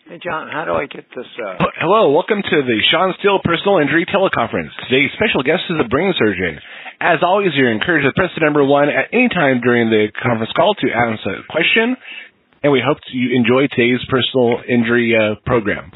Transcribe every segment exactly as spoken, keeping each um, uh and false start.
Hey, John, how do I get this? Uh... Hello, welcome to the Sean Steele Personal Injury Teleconference. Today's special guest is a brain surgeon. As always, you're encouraged to press the number one at any time during the conference call to ask a question, and we hope you enjoy today's personal injury uh, program.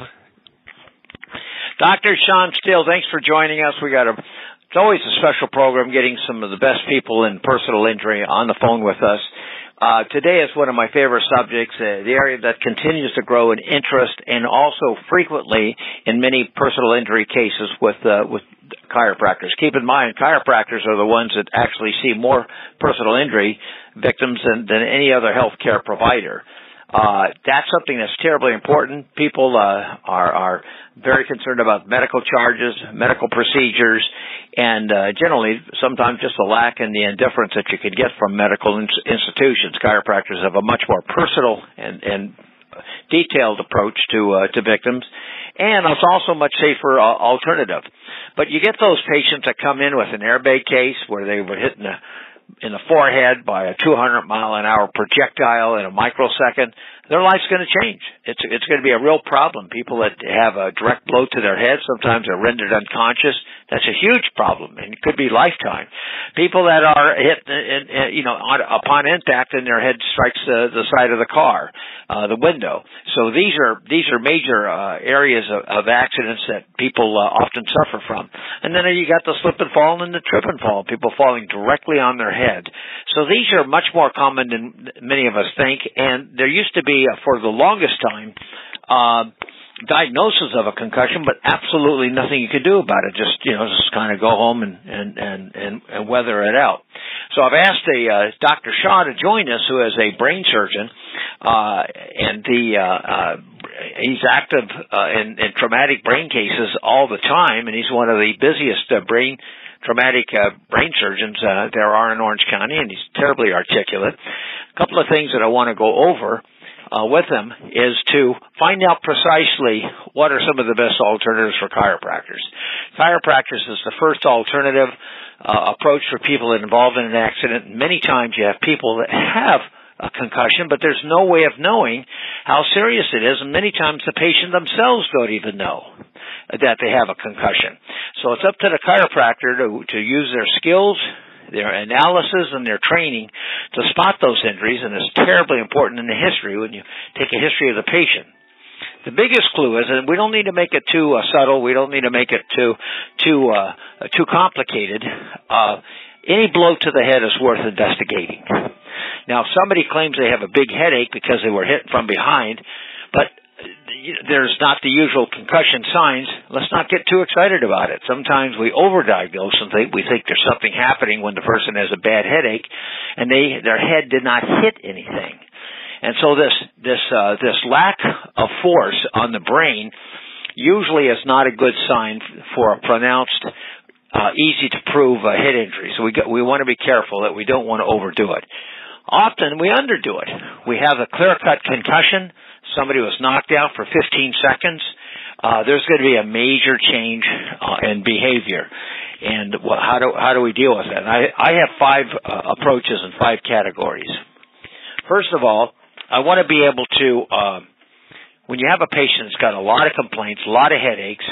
Doctor Sean Steele, thanks for joining us. We got a, it's always a special program getting some of the best people in personal injury on the phone with us. Uh, today is one of my favorite subjects, uh, the area that continues to grow in interest and also frequently in many personal injury cases with, uh, with chiropractors. Keep in mind, chiropractors are the ones that actually see more personal injury victims than, than any other healthcare provider. Uh, that's something that's terribly important. People, uh, are, are very concerned about medical charges, medical procedures, and, uh, generally sometimes just the lack and the indifference that you can get from medical in- institutions. Chiropractors have a much more personal and, and detailed approach to, uh, to victims, and it's also a much safer uh, alternative. But you get those patients that come in with an airbag case where they were hit in the in the forehead by a two hundred mile an hour projectile in a microsecond. Their life's going to change. It's it's going to be a real problem. People that have a direct blow to their head, sometimes are rendered unconscious. That's a huge problem, and it could be lifetime. People that are hit, in, in, you know, on, upon impact, and their head strikes the, the side of the car, uh, the window. So these are these are major uh, areas of, of accidents that people uh, often suffer from. And then you got the slip and fall and the trip and fall, people falling directly on their head. So these are much more common than many of us think, and there used to be, uh, for the longest time, uh, diagnosis of a concussion, but absolutely nothing you could do about it. Just, you know, just kind of go home and, and, and, and, and weather it out. So I've asked a, uh, Doctor Shaw to join us, who is a brain surgeon, uh, and the, uh, uh, he's active, uh, in, in traumatic brain cases all the time, and he's one of the busiest uh, brain traumatic uh, brain surgeons uh, there are in Orange County, and he's terribly articulate. A couple of things that I want to go over Uh, with them is to find out precisely what are some of the best alternatives for chiropractors. Chiropractors is the first alternative uh, approach for people involved in an accident. Many times you have people that have a concussion, but there's no way of knowing how serious it is, and many times the patient themselves don't even know that they have a concussion. So it's up to the chiropractor to, to use their skills, their analysis, and their training to spot those injuries, and it's terribly important in the history when you take a history of the patient. The biggest clue is, and we don't need to make it too uh, subtle, we don't need to make it too too uh, too complicated. Uh, any blow to the head is worth investigating. Now, if somebody claims they have a big headache because they were hit from behind, but there's not the usual concussion signs, let's not get too excited about it. Sometimes we overdiagnose and think we think there's something happening when the person has a bad headache, and they their head did not hit anything. And so this this uh, this lack of force on the brain usually is not a good sign for a pronounced, uh, easy to prove uh, head injury. So we got, we want to be careful that we don't want to overdo it. Often we underdo it. We have a clear-cut concussion. Somebody was knocked out for fifteen seconds. Uh, there's going to be a major change uh, in behavior. And well, how do how do we deal with that? And I, I have five uh, approaches and five categories. First of all, I want to be able to, uh, when you have a patient that's got a lot of complaints, a lot of headaches,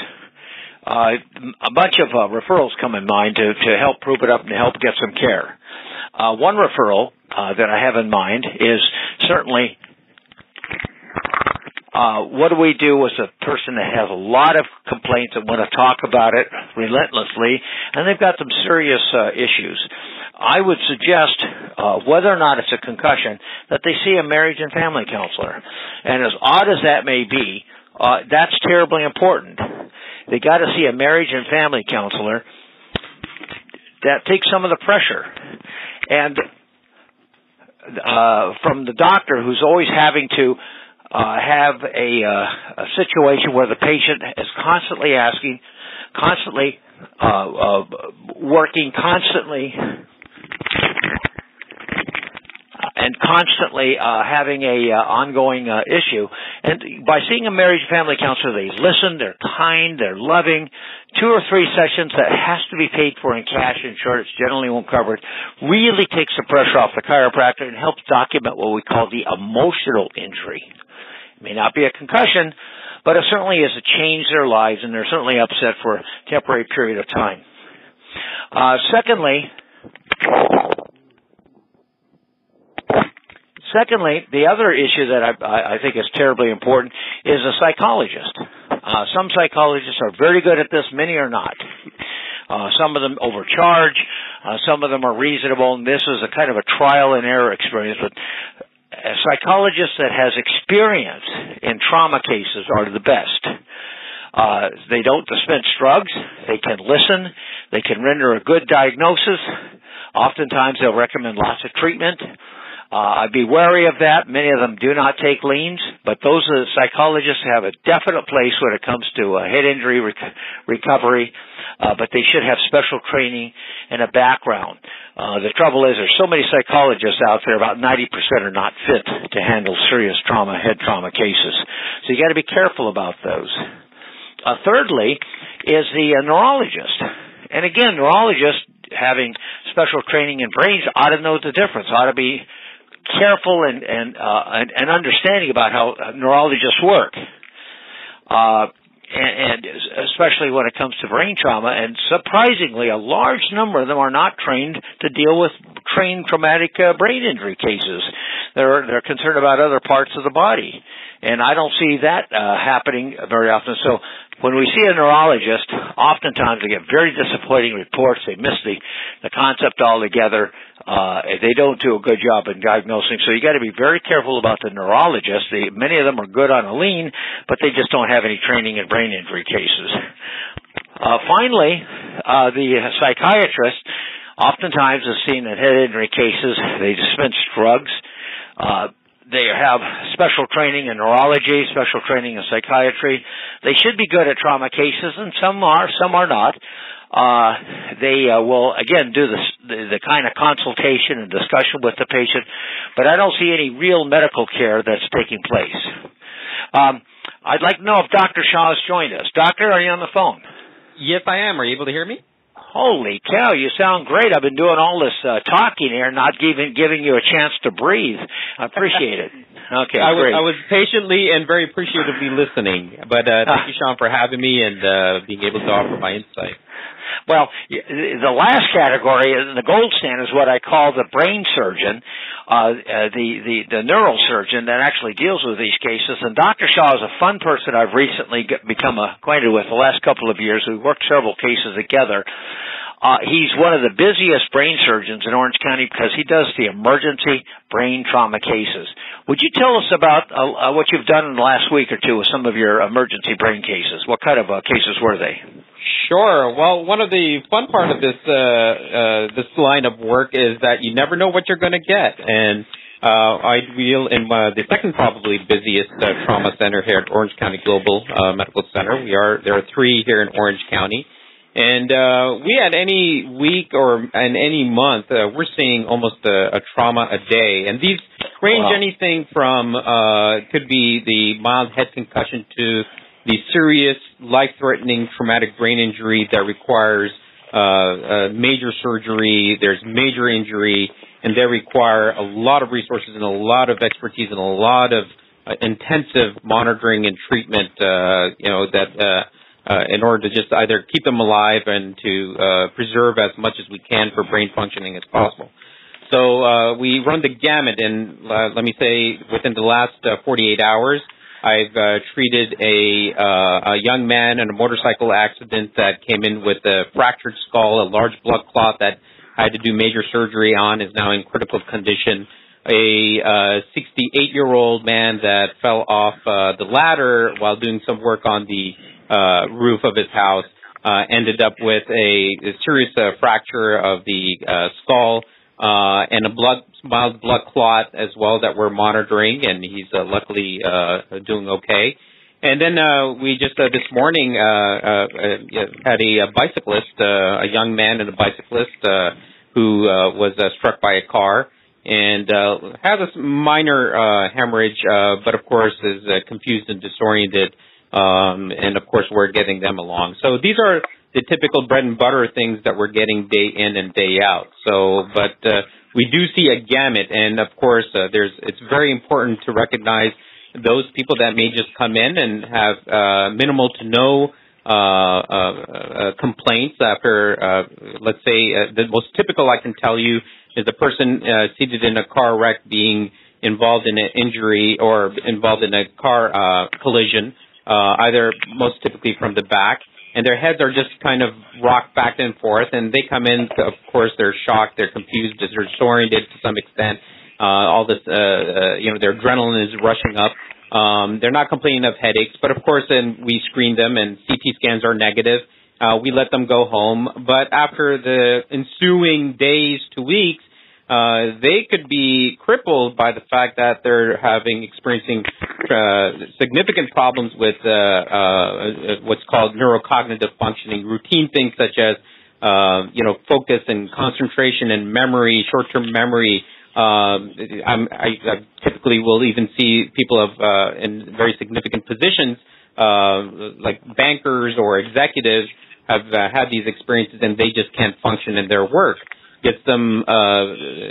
uh, a bunch of uh, referrals come in mind to, to help prove it up and to help get some care. Uh, one referral uh, that I have in mind is certainly, uh, what do we do with a person that has a lot of complaints and want to talk about it relentlessly, and they've got some serious uh, issues? I would suggest, uh, whether or not it's a concussion, that they see a marriage and family counselor. And as odd as that may be, uh, that's terribly important. They got to see a marriage and family counselor. That takes some of the pressure. And uh, from the doctor, who's always having to uh, have a, uh, a situation where the patient is constantly asking, constantly uh, uh, working, constantly and constantly uh, having a uh, ongoing uh, issue. And by seeing a marriage and family counselor, they listen, they're kind, they're loving. Two or three sessions that has to be paid for in cash, insurance generally won't cover it, really takes the pressure off the chiropractor and helps document what we call the emotional injury. It may not be a concussion, but it certainly is a change their lives, and they're certainly upset for a temporary period of time. Uh, secondly, Secondly, the other issue that I, I think is terribly important is a psychologist. Uh, some psychologists are very good at this, many are not. Uh, some of them overcharge, uh, some of them are reasonable, and this is a kind of a trial and error experience. But a psychologist that has experience in trauma cases are the best. Uh, they don't dispense drugs, they can listen, they can render a good diagnosis. Oftentimes they'll recommend lots of treatment. Uh, I'd be wary of that. Many of them do not take liens, but those are the psychologists who have a definite place when it comes to uh, head injury rec- recovery, uh, but they should have special training and a background. Uh, the trouble is there's so many psychologists out there, about ninety percent are not fit to handle serious trauma, head trauma cases. So you got to be careful about those. Uh, thirdly is the uh, neurologist. And again, neurologists having special training in brains ought to know the difference, ought to be careful and and, uh, and and understanding about how neurologists work, uh, and, and especially when it comes to brain trauma. And surprisingly, a large number of them are not trained to deal with trained traumatic uh, brain injury cases. They're they're concerned about other parts of the body, and I don't see that uh, happening very often. So when we see a neurologist, oftentimes we get very disappointing reports. They miss the the concept altogether. Uh, they don't do a good job in diagnosing, so you got to be very careful about the neurologists. They, many of them are good on a lien, but they just don't have any training in brain injury cases. Uh, finally, uh, the psychiatrist oftentimes is seen in head injury cases. They dispense drugs. Uh, they have special training in neurology, special training in psychiatry. They should be good at trauma cases, and some are, some are not. Uh, they uh, will, again, do this, the, the kind of consultation and discussion with the patient, but I don't see any real medical care that's taking place. Um, I'd like to know if Doctor Shaw has joined us. Doctor, are you on the phone? Yes, I am. Are you able to hear me? Holy cow, you sound great. I've been doing all this uh, talking here, not giving, giving you a chance to breathe. I appreciate it. Okay, I was, great. I was patiently and very appreciatively listening, but uh, thank you, Sean, for having me and uh, being able to offer my insight. Well, the last category, the gold standard, is what I call the brain surgeon, uh, uh, the, the, the neurosurgeon that actually deals with these cases. And Doctor Shaw is a fun person I've recently become acquainted with the last couple of years. We've worked several cases together. Uh, he's one of the busiest brain surgeons in Orange County because he does the emergency brain trauma cases. Would you tell us about uh, uh, what you've done in the last week or two with some of your emergency brain cases? What kind of uh, cases were they? Sure. Well, one of the fun part of this uh, uh, this line of work is that you never know what you're going to get. And uh, I deal in uh, the second probably busiest uh, trauma center here at Orange County Global uh, Medical Center. We are there are three here in Orange County. And uh, we at any week or in any month, uh, we're seeing almost a, a trauma a day. And these range wow. anything from, uh, could be the mild head concussion to the serious, life-threatening traumatic brain injury that requires uh, uh, major surgery. There's major injury, and they require a lot of resources and a lot of expertise and a lot of uh, intensive monitoring and treatment, uh, you know, that... Uh, Uh, in order to just either keep them alive and to uh, preserve as much as we can for brain functioning as possible. So uh, we run the gamut, and uh, let me say within the last uh, forty-eight hours, I've uh, treated a, uh, a young man in a motorcycle accident that came in with a fractured skull, a large blood clot that I had to do major surgery on, is now in critical condition. A uh, sixty-eight-year-old man that fell off uh, the ladder while doing some work on the Uh, roof of his house, uh, ended up with a, a serious uh, fracture of the uh, skull uh, and a blood, mild blood clot as well that we're monitoring, and he's uh, luckily uh, doing okay. And then uh, we just uh, this morning uh, uh, had a, a bicyclist, uh, a young man and a bicyclist uh, who uh, was uh, struck by a car and uh, has a minor uh, hemorrhage, uh, but of course is uh, confused and disoriented. Um, and, of course, we're getting them along. So these are the typical bread and butter things that we're getting day in and day out. So, but uh, we do see a gamut. And, of course, uh, there's it's very important to recognize those people that may just come in and have uh, minimal to no uh, uh, uh, complaints after, uh, let's say, uh, the most typical I can tell you is a person uh, seated in a car wreck being involved in an injury or involved in a car uh, collision, uh, either most typically from the back, and their heads are just kind of rocked back and forth, and they come in, of course, they're shocked, they're confused, they're disoriented to some extent. Uh, all this, uh, uh, you know, their adrenaline is rushing up. Um, they're not complaining of headaches, but of course, then we screen them, and C T scans are negative. Uh, we let them go home, but after the ensuing days to weeks, uh, they could be crippled by the fact that they're having experiencing uh, significant problems with uh, uh, what's called neurocognitive functioning, routine things such as uh, you know focus and concentration and memory, short-term memory. Um, I'm, I, I typically will even see people of uh, in very significant positions, uh, like bankers or executives, have uh, had these experiences and they just can't function in their work. Gets them uh,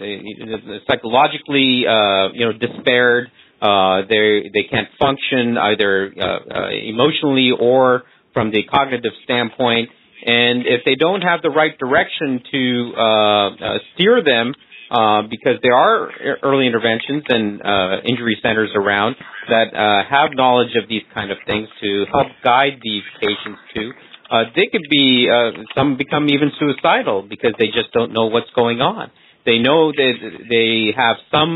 psychologically, uh, you know, despaired. Uh, they they can't function either uh, uh, emotionally or from the cognitive standpoint. And if they don't have the right direction to uh, uh, steer them, uh, because there are early interventions and uh, injury centers around that uh, have knowledge of these kind of things to help guide these patients to. Uh, they could be, uh, some become even suicidal because they just don't know what's going on. They know that they have some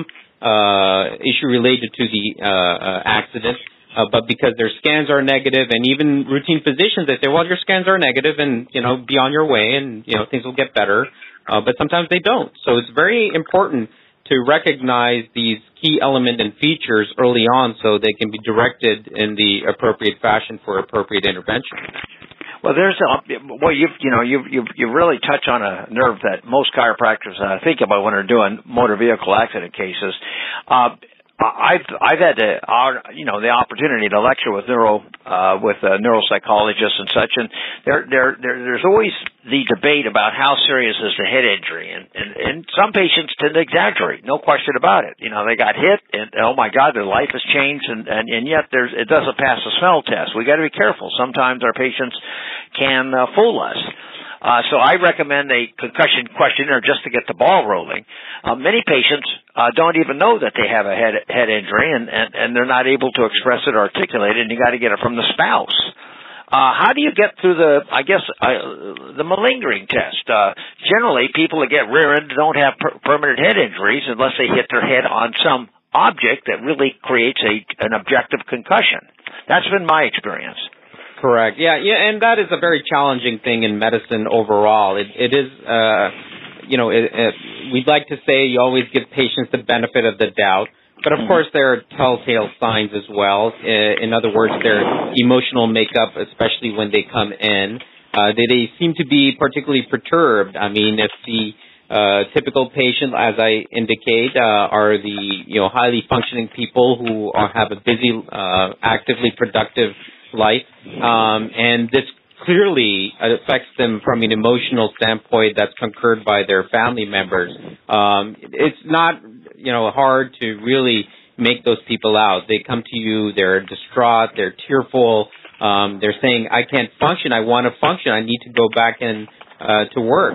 uh, issue related to the uh, uh, accident, uh, but because their scans are negative, and even routine physicians, they say, well, your scans are negative and, you know, be on your way and, you know, things will get better. Uh, but sometimes they don't. So it's very important to recognize these key elements and features early on so they can be directed in the appropriate fashion for appropriate intervention. Well, there's a, well, you've, you know, you've, you've, you really touch on a nerve that most chiropractors uh, think about when they're doing motor vehicle accident cases. Uh, I've, I've had the, uh, you know, the opportunity to lecture with neuro, uh, with uh, neuropsychologists and such, and there, there, there, there's always the debate about how serious is the head injury, and, and, and some patients tend to exaggerate, no question about it. You know, they got hit, and oh my God, their life has changed, and, and, and yet there's, it doesn't pass the smell test. We got to be careful. Sometimes our patients can uh, fool us. Uh, so I recommend a concussion questionnaire just to get the ball rolling. Uh, many patients uh, don't even know that they have a head head injury, and, and, and they're not able to express it or articulate it, and you got to get it from the spouse. Uh, how do you get through the, I guess, uh, the malingering test? Uh, generally, people that get rear-ended don't have per- permanent head injuries unless they hit their head on some object that really creates a an objective concussion. That's been my experience. Correct. Yeah, yeah, and that is a very challenging thing in medicine overall. It, it is, uh, you know, it, it, we'd like to say you always give patients the benefit of the doubt, but of course there are telltale signs as well. In other words, their emotional makeup, especially when they come in, uh, they, they seem to be particularly perturbed. I mean, if the uh, typical patient, as I indicate, uh, are the, you know, highly functioning people who are, have a busy, uh, actively productive life, um, and this clearly affects them from an emotional standpoint that's concurred by their family members. Um, it's not, you know, hard to really make those people out. They come to you, they're distraught, they're tearful, um, they're saying, I can't function, I want to function, I need to go back in uh, to work.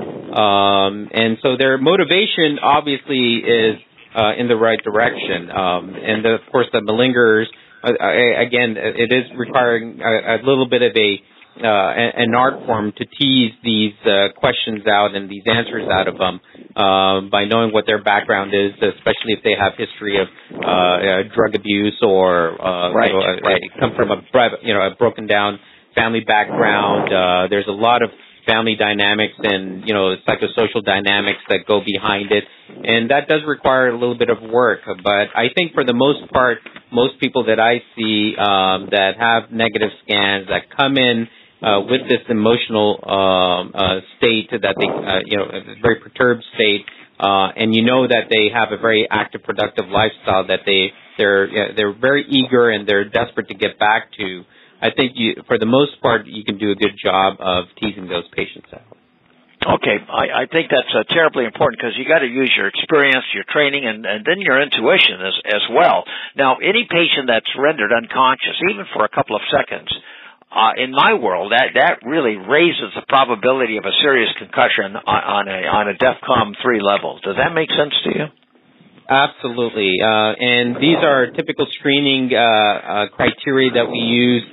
Um, and so their motivation obviously is uh, in the right direction. Um, and the, of course the malingerers, Uh, again, it is requiring a, a little bit of a uh, an art form to tease these uh, questions out and these answers out of them uh, by knowing what their background is, especially if they have history of uh, uh, drug abuse or uh, right, you know, right. come from a you know a broken down family background. Uh, there's a lot of family dynamics and, you know, psychosocial dynamics that go behind it. And that does require a little bit of work. But I think for the most part, most people that I see um, that have negative scans, that come in uh, with this emotional um, uh, state that they, uh, you know, a very perturbed state, uh, and you know that they have a very active, productive lifestyle, that they, they're, you know, they're very eager and they're desperate to get back to, I think you, for the most part, you can do a good job of teasing those patients out. Okay, I, I think that's uh, terribly important because you got to use your experience, your training, and, and then your intuition as, as well. Now, any patient that's rendered unconscious, even for a couple of seconds, uh, in my world, that that really raises the probability of a serious concussion on, on a on a DEFCON three level. Does that make sense to you? Absolutely, uh, and these are typical screening uh, uh, criteria that we use.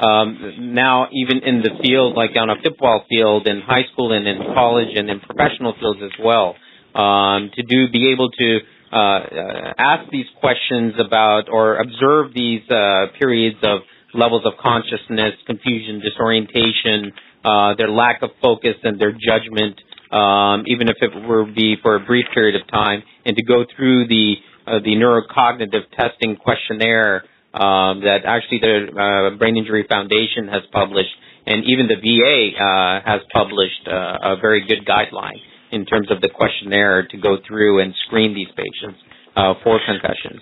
Um, now, even in the field, like on a football field, in high school and in college and in professional fields as well, um, to do be able to uh, uh, ask these questions about or observe these uh, periods of levels of consciousness, confusion, disorientation, uh, their lack of focus and their judgment, um, even if it were be for a brief period of time, and to go through the uh, the neurocognitive testing questionnaire. Um, that actually the uh, Brain Injury Foundation has published, and even the V A uh, has published uh, a very good guideline in terms of the questionnaire to go through and screen these patients uh, for concussions.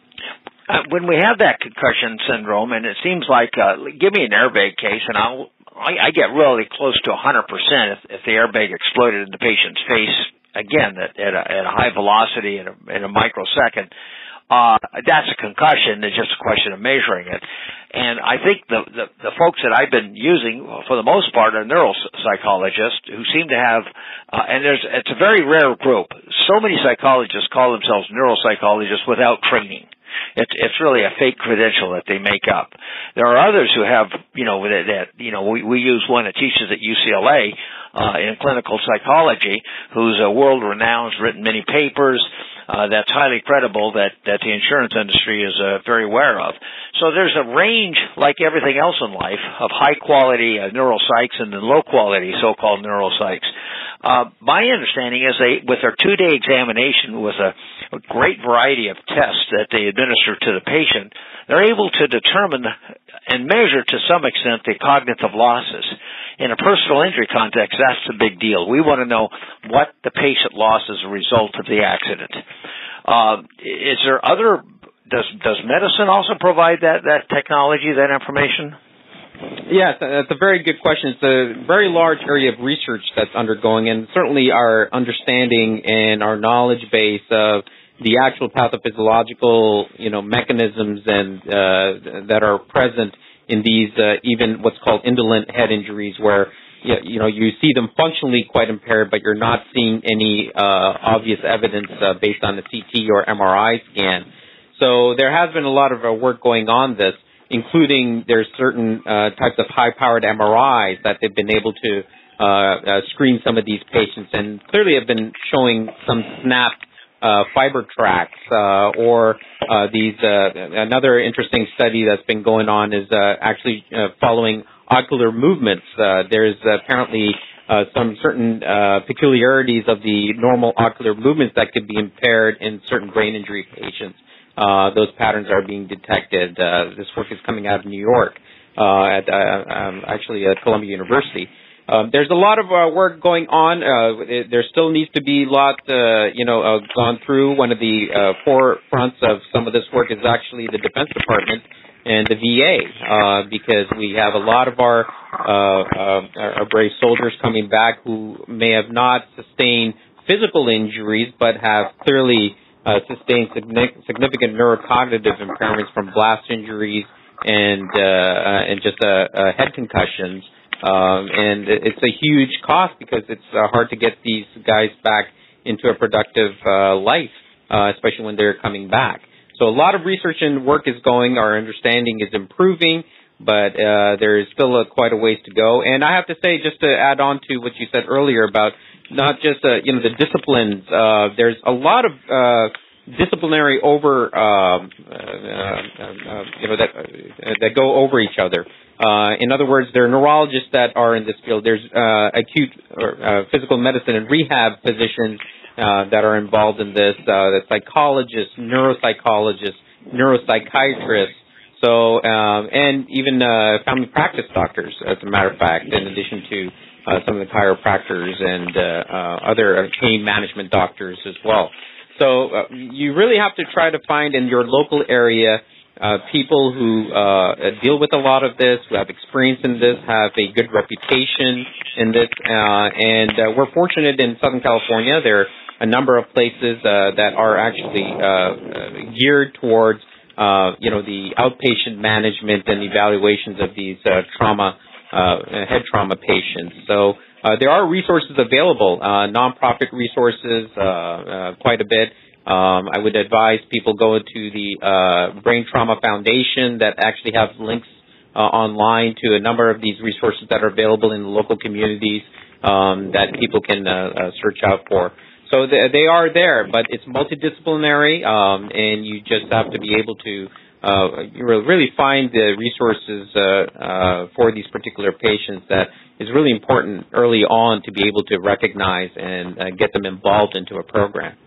Uh, when we have that concussion syndrome, and it seems like, uh, give me an airbag case, and I'll, I, I get really close to one hundred percent if, if the airbag exploded in the patient's face, again, at, at, a, at a high velocity in a, in a microsecond. Uh, that's a concussion. It's just a question of measuring it. And I think the, the, the folks that I've been using, for the most part, are neuropsychologists who seem to have, uh, and there's, it's a very rare group. So many psychologists call themselves neuropsychologists without training. It's, it's really a fake credential that they make up. There are others who have, you know, that, that you know, we, we use one that teaches at U C L A, uh, in clinical psychology, who's a world-renowned, written many papers, Uh, that's highly credible, that, that the insurance industry is uh, very aware of. So there's a range, like everything else in life, of high-quality uh, neuropsychs and then low-quality so-called neuropsychs. Uh, my understanding is they, with their two-day examination with a, a great variety of tests that they administer to the patient, they're able to determine and measure to some extent the cognitive losses. In a personal injury context, that's the big deal. We want to know what the patient lost as a result of the accident. Uh, is there other, does, does medicine also provide that, that technology, that information? Yes, that's a very good question. It's a very large area of research that's undergoing, and certainly our understanding and our knowledge base of the actual pathophysiological, you know, mechanisms and uh, that are present in these uh, even what's called indolent head injuries, where you know you see them functionally quite impaired, but you're not seeing any uh, obvious evidence uh, based on the C T or M R I scan. So there has been a lot of uh, work going on this, including there's certain uh, types of high-powered M R Is that they've been able to uh, uh, screen some of these patients, and clearly have been showing some snapped Uh, fiber tracks, uh, or uh, these. Uh, another interesting study that's been going on is uh, actually uh, following ocular movements. Uh, there's apparently uh, some certain uh, peculiarities of the normal ocular movements that could be impaired in certain brain injury patients. Uh, those patterns are being detected. Uh, this work is coming out of New York, uh, at uh, um, actually at Columbia University. Um, there's a lot of uh, work going on. Uh, it, there still needs to be a lot, uh, you know, uh, gone through. One of the uh, forefronts of some of this work is actually the Defense Department and the V A, uh, because we have a lot of our, uh, uh, our brave soldiers coming back who may have not sustained physical injuries, but have clearly uh, sustained significant neurocognitive impairments from blast injuries and uh, and just uh, uh, head concussions. Um, and it's a huge cost because it's uh, hard to get these guys back into a productive uh, life, uh, especially when they're coming back. So a lot of research and work is going. Our understanding is improving, but uh, there is still a, quite a ways to go. And I have to say, just to add on to what you said earlier about not just uh, you know the disciplines, uh, there's a lot of uh, disciplinary over um, uh, uh, you know that uh, that go over each other. Uh, in other words, there are neurologists that are in this field. There's uh, acute or, uh, physical medicine and rehab physicians uh, that are involved in this. Uh, the psychologists, neuropsychologists, neuropsychiatrists. So, um, and even uh, family practice doctors, as a matter of fact, in addition to uh, some of the chiropractors and uh, uh, other pain management doctors as well. So, uh, you really have to try to find in your local area uh, people who uh, deal with a lot of this, who have experience in this, have a good reputation in this, uh, and uh, we're fortunate in Southern California. There are a number of places uh, that are actually uh, geared towards, uh, you know, the outpatient management and evaluations of these uh, trauma, uh, head trauma patients. So uh, there are resources available, uh, nonprofit resources, uh, uh, quite a bit. Um, I would advise people go to the uh, Brain Trauma Foundation that actually have links uh, online to a number of these resources that are available in the local communities um, that people can uh, uh, search out for. So they, they are there, but it's multidisciplinary, um, and you just have to be able to uh, really find the resources uh, uh, for these particular patients that is really important early on to be able to recognize and uh, get them involved into a program.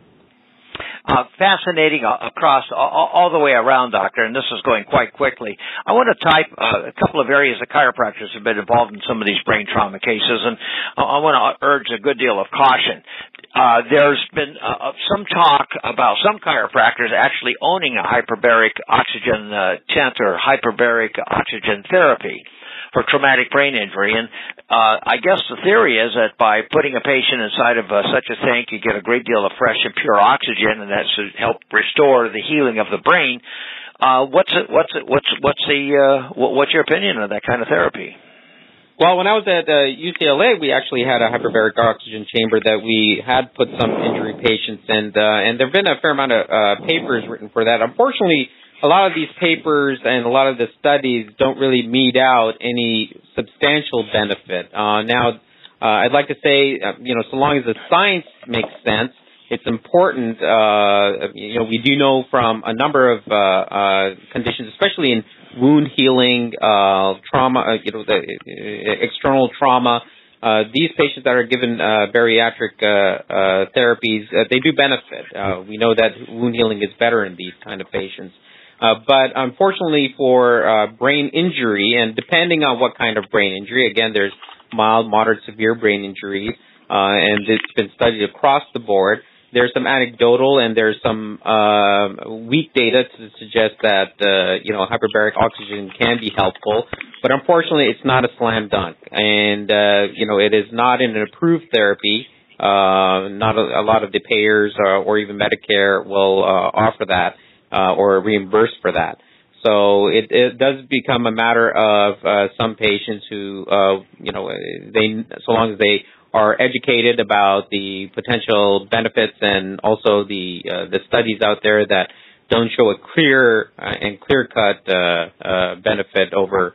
Uh, fascinating uh, across all, all the way around, Doctor, and this is going quite quickly. I want to type uh, a couple of areas that chiropractors have been involved in some of these brain trauma cases, and I want to urge a good deal of caution. Uh, there's been uh, some talk about some chiropractors actually owning a hyperbaric oxygen uh, tent or hyperbaric oxygen therapy for traumatic brain injury. And uh, I guess the theory is that by putting a patient inside of uh, such a tank, you get a great deal of fresh and pure oxygen, and that should help restore the healing of the brain. Uh, what's it, what's it, what's what's the uh, what's your opinion of that kind of therapy? Well, when I was at uh, U C L A, we actually had a hyperbaric oxygen chamber that we had put some injury patients in, uh, and there have been a fair amount of uh, papers written for that. Unfortunately, a lot of these papers and a lot of the studies don't really mete out any substantial benefit. Uh, now, uh, I'd like to say, uh, you know, so long as the science makes sense, it's important. Uh, you know, we do know from a number of uh, uh, conditions, especially in wound healing, uh, trauma, uh, you know, the uh, external trauma. Uh, these patients that are given uh, bariatric uh, uh, therapies, uh, they do benefit. Uh, we know that wound healing is better in these kind of patients. Uh, but unfortunately for uh, brain injury, and depending on what kind of brain injury, again, there's mild, moderate, severe brain injuries, uh, and it's been studied across the board. There's some anecdotal and there's some uh, weak data to suggest that uh, you know hyperbaric oxygen can be helpful, but unfortunately, it's not a slam dunk, and uh, you know it is not an approved therapy. Uh, not a, a lot of the payers uh, or even Medicare will uh, offer that. Uh, or reimbursed for that. So it, it does become a matter of uh, some patients who, uh, you know, they so long as they are educated about the potential benefits and also the uh, the studies out there that don't show a clear uh, and clear-cut uh, uh, benefit over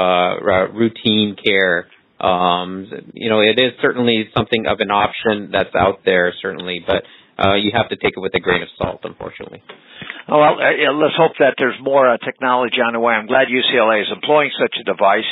uh, routine care. Um, you know, it is certainly something of an option that's out there, certainly, but uh, you have to take it with a grain of salt, unfortunately. Oh, well, uh, let's hope that there's more uh, technology on the way. I'm glad U C L A is employing such a device,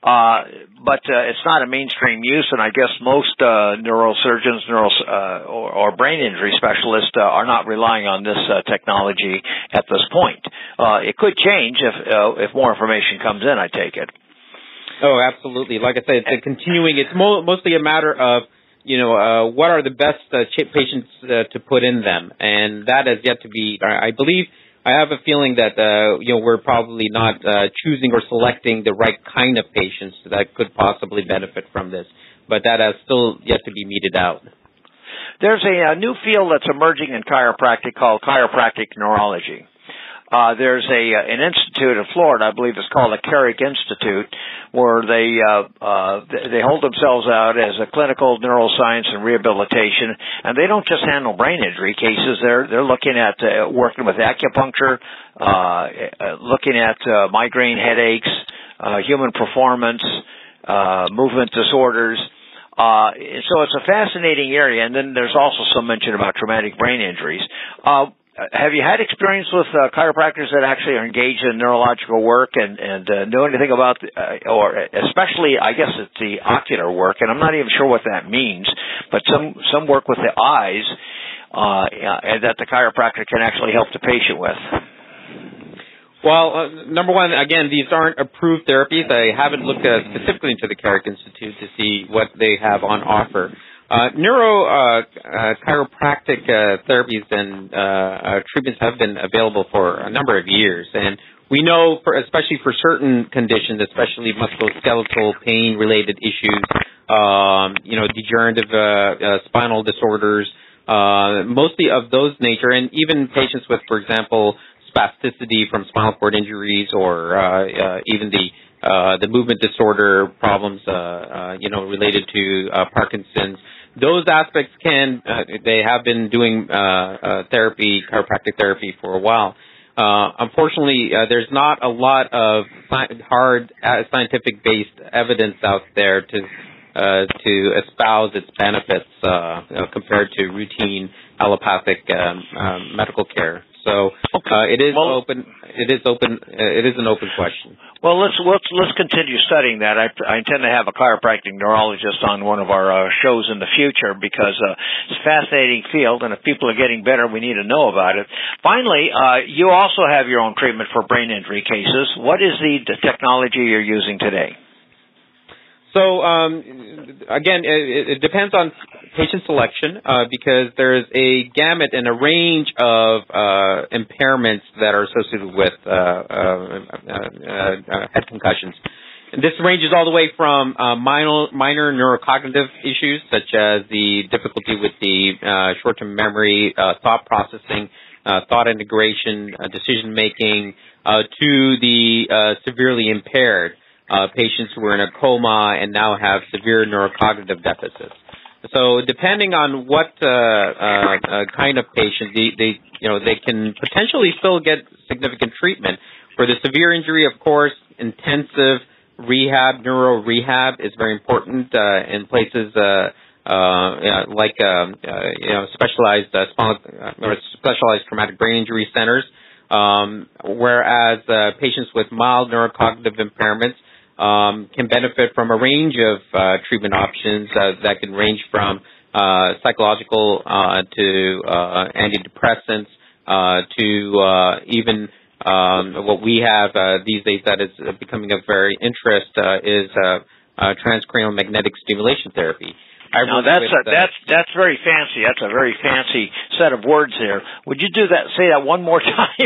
uh, but uh, it's not a mainstream use, and I guess most uh, neurosurgeons neuro, uh, or, or brain injury specialists uh, are not relying on this uh, technology at this point. Uh, it could change if uh, if more information comes in, I take it. Oh, absolutely. Like I said, it's a continuing. It's mo- mostly a matter of, you know, uh, what are the best uh, patients uh, to put in them, and that has yet to be. I believe, I have a feeling that uh, you know we're probably not uh, choosing or selecting the right kind of patients that could possibly benefit from this, but that has still yet to be meted out. There's a, a new field that's emerging in chiropractic called chiropractic neurology. Uh, there's a uh, an institute in Florida, I believe it's called the Carrick Institute, where they uh, uh, they hold themselves out as a clinical neuroscience and rehabilitation, and they don't just handle brain injury cases. They're they're looking at uh, working with acupuncture, uh, looking at uh, migraine headaches, uh, human performance, uh, movement disorders. Uh, so it's a fascinating area, and then there's also some mention about traumatic brain injuries. Uh, Have you had experience with uh, chiropractors that actually are engaged in neurological work and, and uh, know anything about, the, uh, or especially, I guess it's the ocular work, and I'm not even sure what that means, but some, some work with the eyes uh, and that the chiropractor can actually help the patient with? Well, uh, number one, again, these aren't approved therapies. I haven't looked uh, specifically into the Carrick Institute to see what they have on offer. Uh, neuro uh, uh, chiropractic uh, therapies and uh, uh, treatments have been available for a number of years, and we know, for, especially for certain conditions, especially musculoskeletal pain-related issues, um, you know, degenerative uh, uh, spinal disorders, uh, mostly of those nature, and even patients with, for example, spasticity from spinal cord injuries, or uh, uh, even the uh, the movement disorder problems, uh, uh, you know, related to uh, Parkinson's. Those aspects can, uh, they have been doing uh, uh, therapy, chiropractic therapy for a while. Uh, unfortunately, uh, there's not a lot of sci- hard uh, scientific-based evidence out there to uh, to espouse its benefits uh, you know, compared to routine allopathic um, um, medical care. So uh, it is well, open. It is open. Uh, it is an open question. Well, let's let's let's continue studying that. I, I intend to have a chiropractic neurologist on one of our uh, shows in the future because uh, it's a fascinating field, and if people are getting better, we need to know about it. Finally, uh, you also have your own treatment for brain injury cases. What is the, the technology you're using today? So, um, again, it, it depends on patient selection uh, because there's a gamut and a range of uh, impairments that are associated with uh, uh, uh, uh, head concussions. And this ranges all the way from uh, minor, minor neurocognitive issues, such as the difficulty with the uh, short-term memory, uh, thought processing, uh, thought integration, uh, decision-making, uh, to the uh, severely impaired. Uh, patients who are in a coma and now have severe neurocognitive deficits. So, depending on what uh, uh, uh, kind of patient, they, they, you know, they can potentially still get significant treatment. For the severe injury, of course, intensive rehab, neuro rehab is very important uh, in places uh, uh, like um, uh, you know specialized uh, spinal, uh, specialized traumatic brain injury centers. Um, whereas uh, patients with mild neurocognitive impairments Um, can benefit from a range of uh, treatment options uh, that can range from uh, psychological uh, to uh, antidepressants uh, to uh, even um, what we have uh, these days that is becoming of very interest uh, is uh, uh, transcranial magnetic stimulation therapy. I now that's a, that's that's very fancy. That's a very fancy set of words there. Would you do that? Say that one more time.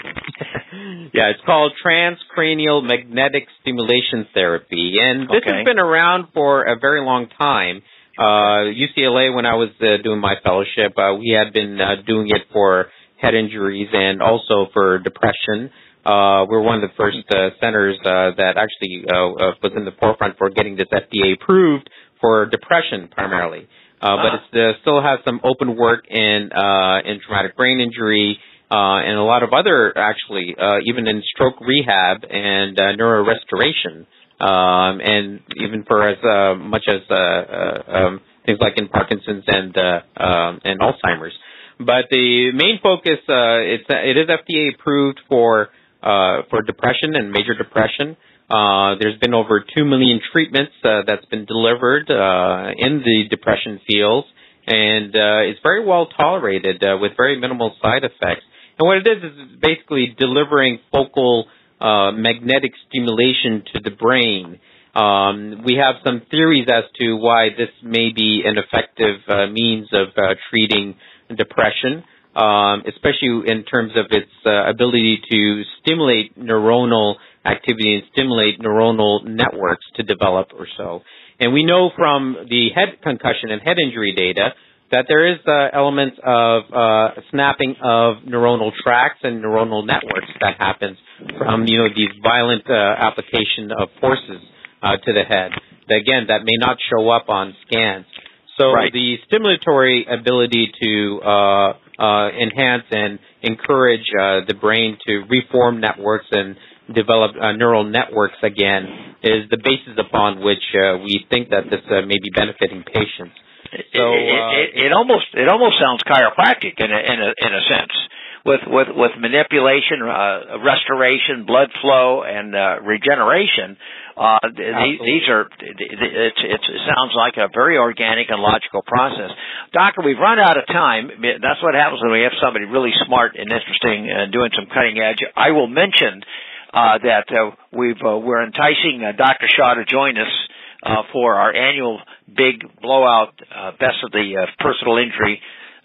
Yeah, it's called transcranial magnetic stimulation therapy, and this okay. has been around for a very long time. Uh, U C L A, when I was uh, doing my fellowship, uh, we had been uh, doing it for head injuries and also for depression. Uh, we're one of the first uh, centers uh, that actually uh, was in the forefront for getting this F D A approved for depression primarily. Uh, but it uh, still has some open work in uh, in traumatic brain injury, Uh, and a lot of other, actually, uh, even in stroke rehab and uh, neuro restoration, um, and even for as uh, much as uh, uh, um, things like in Parkinson's and uh, um, and Alzheimer's. But the main focus, uh, it's, it is F D A approved for uh, for depression and major depression. Uh, there's been over two million treatments uh, that's been delivered uh, in the depression fields, and uh, it's very well tolerated uh, with very minimal side effects. And what it is is basically delivering focal uh, magnetic stimulation to the brain. Um, we have some theories as to why this may be an effective uh, means of uh, treating depression, um, especially in terms of its uh, ability to stimulate neuronal activity and stimulate neuronal networks to develop or so. And we know from the head concussion and head injury data that there is uh, elements of uh, snapping of neuronal tracts and neuronal networks that happens from, you know, these violent uh, application of forces uh, to the head. Again, that may not show up on scans. So right. the stimulatory ability to uh, uh, enhance and encourage uh, the brain to reform networks and develop uh, neural networks again is the basis upon which uh, we think that this uh, may be benefiting patients. So uh, it, it, it almost it almost sounds chiropractic in a in a, in a sense, with with with manipulation, uh, restoration, blood flow, and uh, regeneration. Uh, these, these are it's, it's, it sounds like a very organic and logical process. Doctor, we've run out of time. That's what happens when we have somebody really smart and interesting and doing some cutting edge. I will mention uh, that uh, we've uh, we're enticing uh, Doctor Shaw to join us Uh, for our annual big blowout uh, Best of the uh, Personal Injury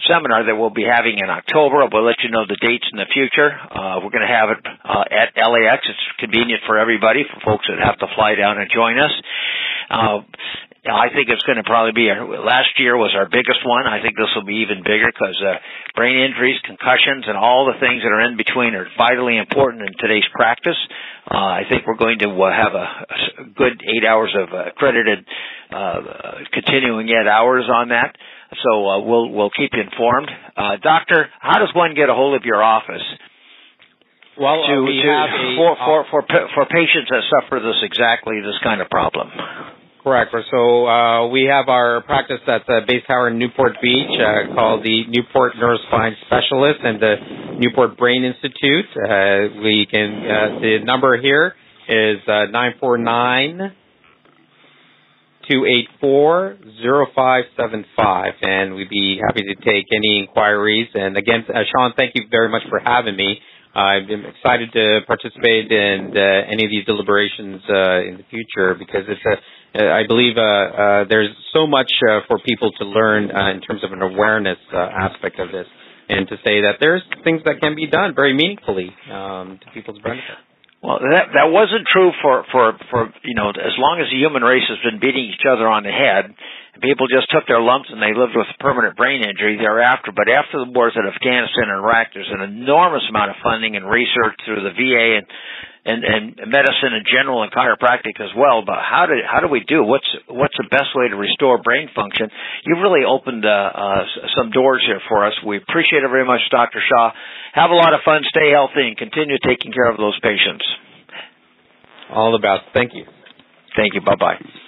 seminar that we'll be having in October. We'll let you know the dates in the future. Uh, we're going to have it uh, at L A X. It's convenient for everybody, for folks that have to fly down and join us. Uh, I think it's going to probably be, our, last year was our biggest one. I think this will be even bigger because uh, brain injuries, concussions, and all the things that are in between are vitally important in today's practice. Uh, I think we're going to uh, have a, a good eight hours of uh, accredited uh, continuing ed hours on that. So uh, we'll we'll keep you informed. Uh, doctor, how does one get a hold of your office? Well, to, uh, we to, have a, for, for, for, for patients that suffer this exactly this kind of problem. Correct. So uh, we have our practice that's uh, based here in Newport Beach uh, called the Newport Neurospine Specialist and the Newport Brain Institute. Uh, we can uh, the number here is uh, nine four nine, two eight four, zero five seven five, and we'd be happy to take any inquiries. And again, uh, Sean, thank you very much for having me. I'm excited to participate in uh, any of these deliberations uh, in the future because it's a Uh, I believe uh, uh, there's so much uh, for people to learn uh, in terms of an awareness uh, aspect of this, and to say that there's things that can be done very meaningfully um, to people's benefit. Well, that that wasn't true for, for, for, you know, as long as the human race has been beating each other on the head, and people just took their lumps and they lived with permanent brain injury thereafter. But after the wars in Afghanistan and Iraq, there's an enormous amount of funding and research through the V A and And, and medicine in general and chiropractic as well. But how do how do we do? What's what's the best way to restore brain function? You've really opened uh, uh, some doors here for us. We appreciate it very much, Doctor Shaw. Have a lot of fun, stay healthy, and continue taking care of those patients. All the best. Thank you. Thank you. Bye bye.